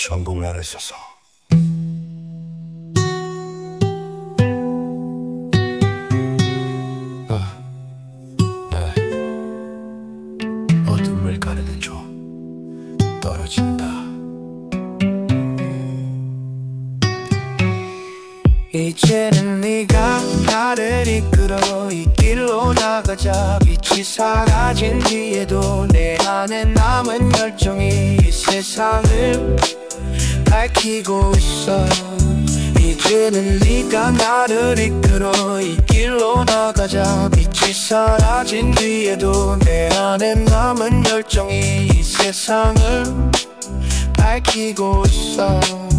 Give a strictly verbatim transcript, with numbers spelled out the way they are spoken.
전부 말했었어. 아, 네. 어둠을 가르는 조 떨어진다. 이제는 네가 나를 이끌어 이 길로 나가자. 빛이 사라진 뒤에도 내 안에 남은 열정이 이 세상을 밝히고 있어. 이제는 네가 나를 이끌어 이 길로 나가자. 빛이 사라진 뒤에도 내 안에 남은 열정이 이 세상을 밝히고 있어.